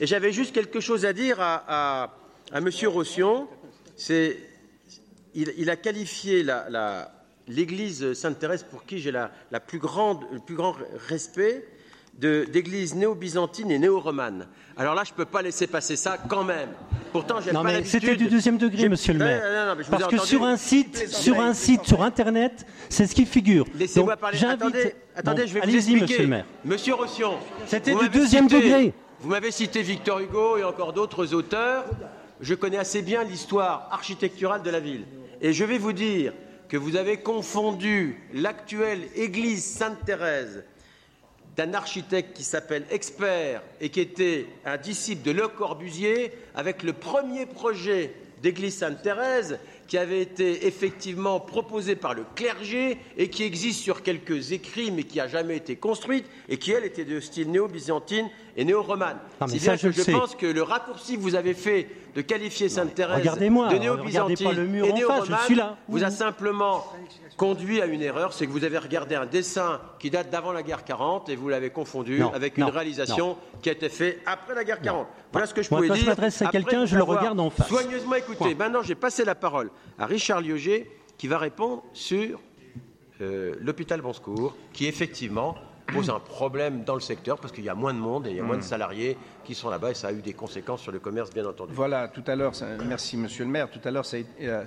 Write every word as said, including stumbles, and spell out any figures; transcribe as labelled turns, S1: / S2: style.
S1: Et j'avais juste quelque chose à dire à, à, à M. Roussillon. C'est, il, il a qualifié la, la, l'église Sainte-Thérèse, pour qui j'ai la, la plus grande, le plus grand respect, de, d'église néo-byzantine et néo-romane. Alors là, je ne peux pas laisser passer ça quand même. Pourtant, j'ai pas l'habitude.
S2: C'était du deuxième degré, monsieur le maire. Non, non, non, Parce que sur un site, sur un site, sur Internet, c'est ce qui figure.
S1: Laissez-moi parler.
S2: J'invite...
S1: Attendez, attendez,
S2: bon,
S1: je vais vous
S2: expliquer.
S1: expliquer.
S2: Monsieur le maire.
S1: Monsieur Roussillon,
S2: c'était du deuxième cité, degré.
S1: Vous m'avez cité Victor Hugo et encore d'autres auteurs. Je connais assez bien l'histoire architecturale de la ville. Et je vais vous dire que vous avez confondu l'actuelle église Sainte-Thérèse d'un architecte qui s'appelle Expert et qui était un disciple de Le Corbusier avec le premier projet d'église Sainte-Thérèse qui avait été effectivement proposé par le clergé et qui existe sur quelques écrits mais qui n'a jamais été construite et qui, elle, était de style néo-byzantine et néo-romane. C'est bien que je, je pense que le raccourci que vous avez fait de qualifier Sainte-Thérèse de néo-byzantine et néo-romane vous a simplement conduit à une erreur, c'est que vous avez regardé un dessin qui date d'avant la guerre quarante et vous l'avez confondu non, avec une non, réalisation non. qui a été faite après la guerre quarante. Non. Voilà ce que je
S2: Moi,
S1: pouvais
S2: quand
S1: dire.
S2: Quand je m'adresse à quelqu'un, je le regarde en face.
S1: Soigneusement écouté. Point. Maintenant, j'ai passé la parole à Richard Liogé qui va répondre sur euh, l'hôpital Bon Secours, qui effectivement pose un problème dans le secteur parce qu'il y a moins de monde et il y a mmh. moins de salariés qui sont là-bas et ça a eu des conséquences sur le commerce, bien entendu.
S3: Voilà, tout à l'heure, ça, merci Monsieur le maire, tout à l'heure ça,